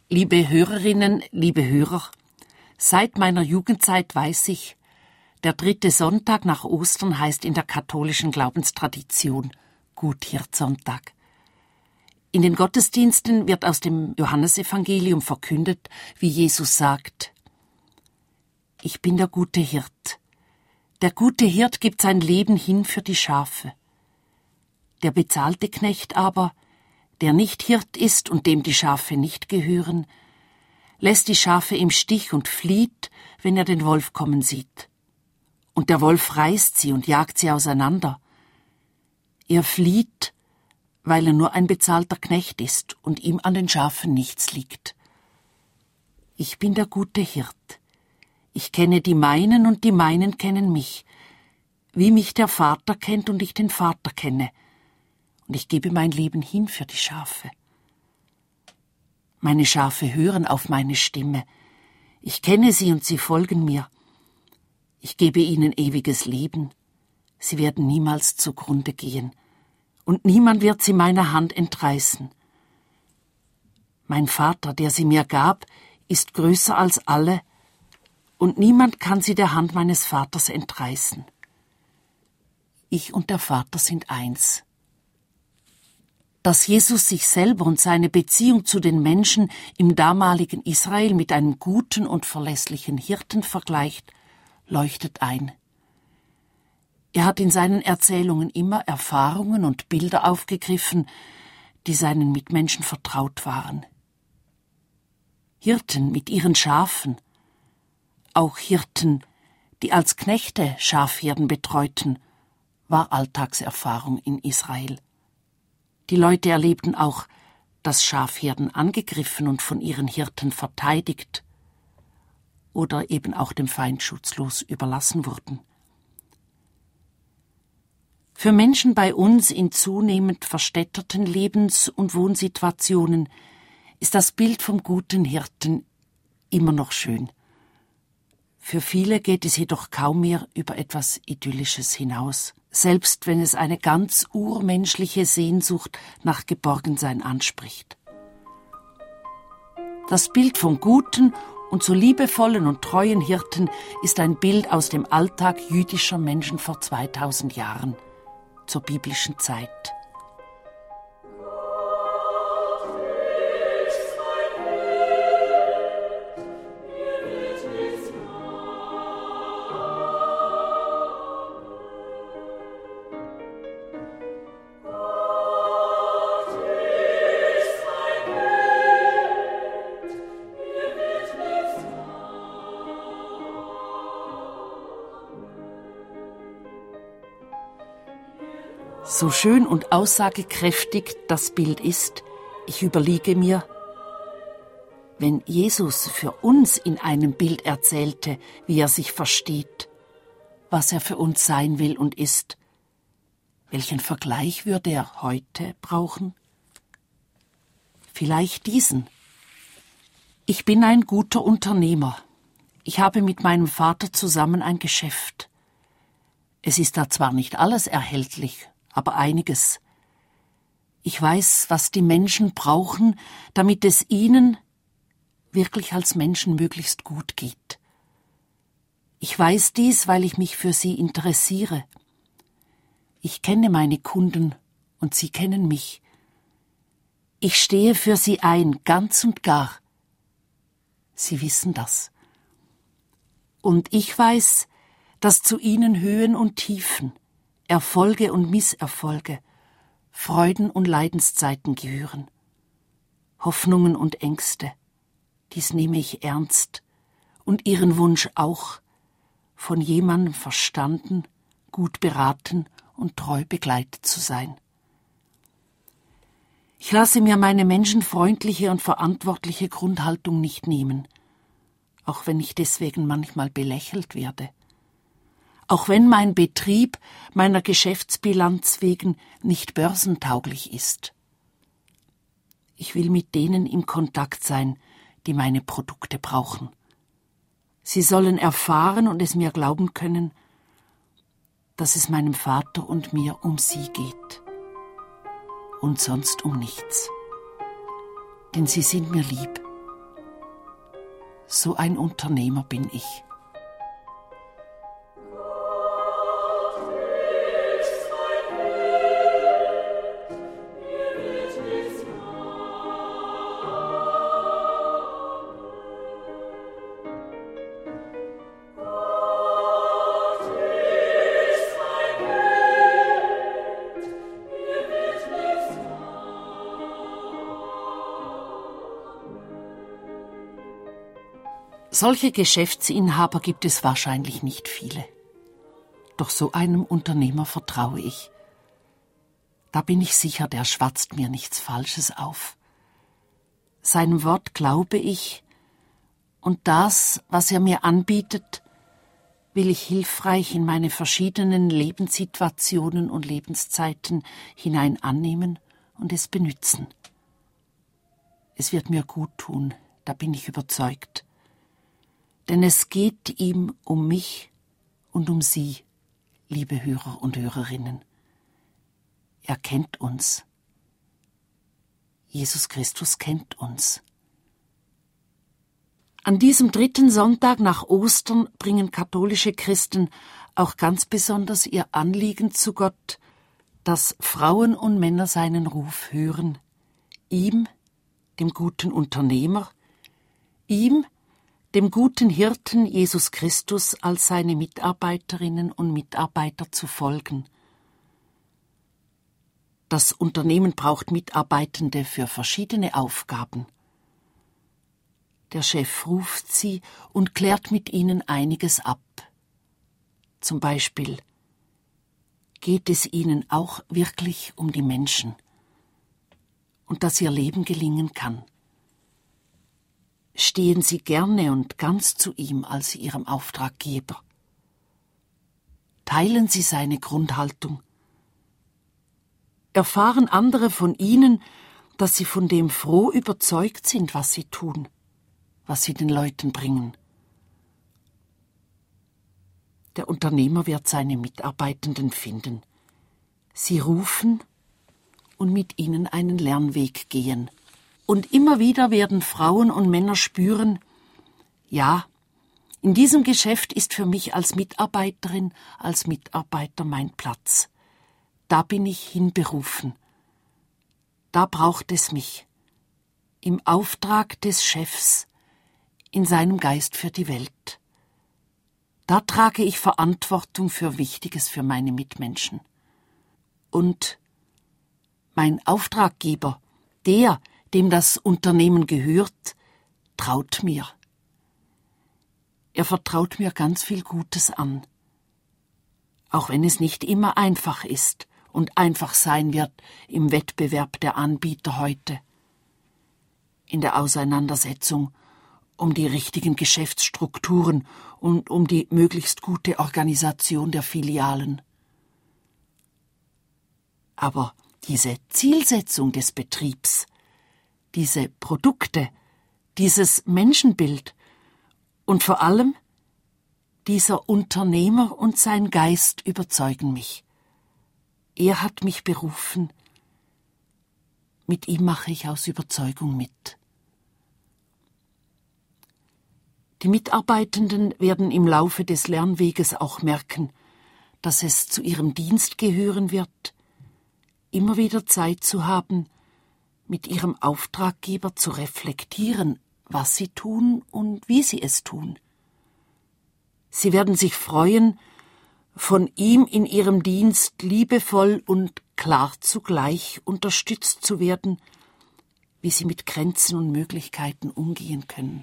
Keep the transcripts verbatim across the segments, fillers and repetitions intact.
Liebe Hörerinnen, liebe Hörer, seit meiner Jugendzeit weiß ich, der dritte Sonntag nach Ostern heißt in der katholischen Glaubenstradition Guthirtsonntag. In den Gottesdiensten wird aus dem Johannesevangelium verkündet, wie Jesus sagt: Ich bin der gute Hirt. Der gute Hirt gibt sein Leben hin für die Schafe. Der bezahlte Knecht aber, der nicht Hirt ist und dem die Schafe nicht gehören, lässt die Schafe im Stich und flieht, wenn er den Wolf kommen sieht. Und der Wolf reißt sie und jagt sie auseinander. Er flieht, weil er nur ein bezahlter Knecht ist und ihm an den Schafen nichts liegt. Ich bin der gute Hirt. Ich kenne die meinen und die meinen kennen mich, wie mich der Vater kennt und ich den Vater kenne. Und ich gebe mein Leben hin für die Schafe. Meine Schafe hören auf meine Stimme. Ich kenne sie und sie folgen mir. Ich gebe ihnen ewiges Leben. Sie werden niemals zugrunde gehen. Und niemand wird sie meiner Hand entreißen. Mein Vater, der sie mir gab, ist größer als alle, und niemand kann sie der Hand meines Vaters entreißen. Ich und der Vater sind eins. Dass Jesus sich selber und seine Beziehung zu den Menschen im damaligen Israel mit einem guten und verlässlichen Hirten vergleicht, leuchtet ein. Er hat in seinen Erzählungen immer Erfahrungen und Bilder aufgegriffen, die seinen Mitmenschen vertraut waren. Hirten mit ihren Schafen, auch Hirten, die als Knechte Schafherden betreuten, war Alltagserfahrung in Israel. Die Leute erlebten auch, dass Schafherden angegriffen und von ihren Hirten verteidigt oder eben auch dem Feind schutzlos überlassen wurden. Für Menschen bei uns in zunehmend verstädterten Lebens- und Wohnsituationen ist das Bild vom guten Hirten immer noch schön. Für viele geht es jedoch kaum mehr über etwas Idyllisches hinaus, selbst wenn es eine ganz urmenschliche Sehnsucht nach Geborgensein anspricht. Das Bild vom guten und so liebevollen und treuen Hirten ist ein Bild aus dem Alltag jüdischer Menschen vor zweitausend Jahren, zur biblischen Zeit. So schön und aussagekräftig das Bild ist, ich überlege mir, wenn Jesus für uns in einem Bild erzählte, wie er sich versteht, was er für uns sein will und ist, welchen Vergleich würde er heute brauchen? Vielleicht diesen. Ich bin ein guter Unternehmer. Ich habe mit meinem Vater zusammen ein Geschäft. Es ist da zwar nicht alles erhältlich, aber einiges. Ich weiß, was die Menschen brauchen, damit es ihnen wirklich als Menschen möglichst gut geht. Ich weiß dies, weil ich mich für sie interessiere. Ich kenne meine Kunden und sie kennen mich. Ich stehe für sie ein, ganz und gar. Sie wissen das. Und ich weiß, dass zu ihnen Höhen und Tiefen, Erfolge und Misserfolge, Freuden und Leidenszeiten gehören, Hoffnungen und Ängste. Dies nehme ich ernst und ihren Wunsch auch, von jemandem verstanden, gut beraten und treu begleitet zu sein. Ich lasse mir meine menschenfreundliche und verantwortliche Grundhaltung nicht nehmen, auch wenn ich deswegen manchmal belächelt werde. Auch wenn mein Betrieb meiner Geschäftsbilanz wegen nicht börsentauglich ist. Ich will mit denen im Kontakt sein, die meine Produkte brauchen. Sie sollen erfahren und es mir glauben können, dass es meinem Vater und mir um sie geht. Und sonst um nichts. Denn sie sind mir lieb So ein Unternehmer bin ich. Solche Geschäftsinhaber gibt es wahrscheinlich nicht viele. Doch so einem Unternehmer vertraue ich. Da bin ich sicher, der schwatzt mir nichts Falsches auf. Seinem Wort glaube ich, und das, was er mir anbietet, will ich hilfreich in meine verschiedenen Lebenssituationen und Lebenszeiten hinein annehmen und es benützen. Es wird mir gut tun, da bin ich überzeugt. Denn es geht ihm um mich und um Sie, liebe Hörer und Hörerinnen. Er kennt uns. Jesus Christus kennt uns. An diesem dritten Sonntag nach Ostern bringen katholische Christen auch ganz besonders ihr Anliegen zu Gott, dass Frauen und Männer seinen Ruf hören, ihm, dem guten Unternehmer, ihm, dem guten Hirten Jesus Christus als seine Mitarbeiterinnen und Mitarbeiter zu folgen. Das Unternehmen braucht Mitarbeitende für verschiedene Aufgaben. Der Chef ruft sie und klärt mit ihnen einiges ab. Zum Beispiel: Geht es ihnen auch wirklich um die Menschen und dass ihr Leben gelingen kann? Stehen Sie gerne und ganz zu ihm als Ihrem Auftraggeber? Teilen Sie seine Grundhaltung? Erfahren andere von Ihnen, dass Sie von dem froh überzeugt sind, was Sie tun, was Sie den Leuten bringen? Der Unternehmer wird seine Mitarbeitenden finden, sie rufen und mit ihnen einen Lernweg gehen. Und immer wieder werden Frauen und Männer spüren, ja, in diesem Geschäft ist für mich als Mitarbeiterin, als Mitarbeiter mein Platz. Da bin ich hinberufen. Da braucht es mich. Im Auftrag des Chefs, in seinem Geist für die Welt. Da trage ich Verantwortung für Wichtiges für meine Mitmenschen. Und mein Auftraggeber, der, dem das Unternehmen gehört, traut mir. Er vertraut mir ganz viel Gutes an. Auch wenn es nicht immer einfach ist und einfach sein wird im Wettbewerb der Anbieter heute. In der Auseinandersetzung um die richtigen Geschäftsstrukturen und um die möglichst gute Organisation der Filialen. Aber diese Zielsetzung des Betriebs, diese Produkte, dieses Menschenbild und vor allem dieser Unternehmer und sein Geist überzeugen mich. Er hat mich berufen. Mit ihm mache ich aus Überzeugung mit. Die Mitarbeitenden werden im Laufe des Lernweges auch merken, dass es zu ihrem Dienst gehören wird, immer wieder Zeit zu haben, mit ihrem Auftraggeber zu reflektieren, was sie tun und wie sie es tun. Sie werden sich freuen, von ihm in ihrem Dienst liebevoll und klar zugleich unterstützt zu werden, wie sie mit Grenzen und Möglichkeiten umgehen können.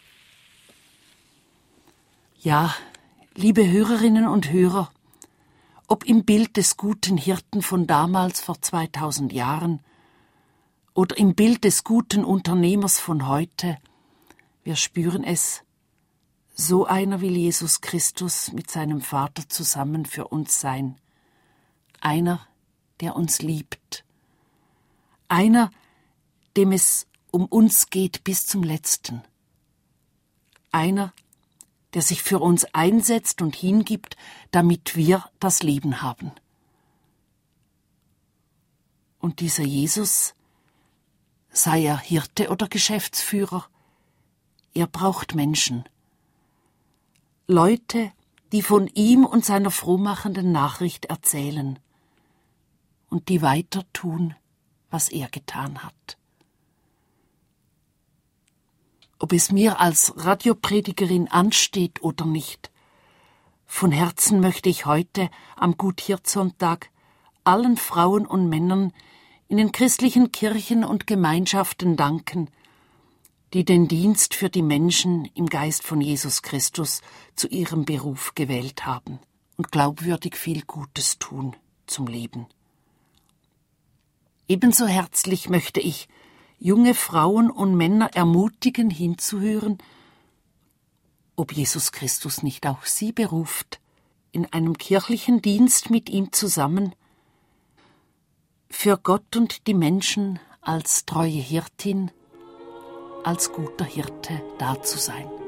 Ja, liebe Hörerinnen und Hörer, ob im Bild des guten Hirten von damals vor zweitausend Jahren oder im Bild des guten Unternehmers von heute, wir spüren es, so einer will Jesus Christus mit seinem Vater zusammen für uns sein. Einer, der uns liebt. Einer, dem es um uns geht bis zum Letzten. Einer, der sich für uns einsetzt und hingibt, damit wir das Leben haben. Und dieser Jesus, sei er Hirte oder Geschäftsführer, Er braucht Menschen. Leute, die von ihm und seiner frohmachenden Nachricht erzählen und die weiter tun, was er getan hat. Ob es mir als Radiopredigerin ansteht oder nicht, von Herzen möchte ich heute am Guthirtsonntag allen Frauen und Männern in den christlichen Kirchen und Gemeinschaften danken, die den Dienst für die Menschen im Geist von Jesus Christus zu ihrem Beruf gewählt haben und glaubwürdig viel Gutes tun zum Leben. Ebenso herzlich möchte ich junge Frauen und Männer ermutigen, hinzuhören, ob Jesus Christus nicht auch sie beruft, in einem kirchlichen Dienst mit ihm zusammen, für Gott und die Menschen als treue Hirtin, als guter Hirte da zu sein.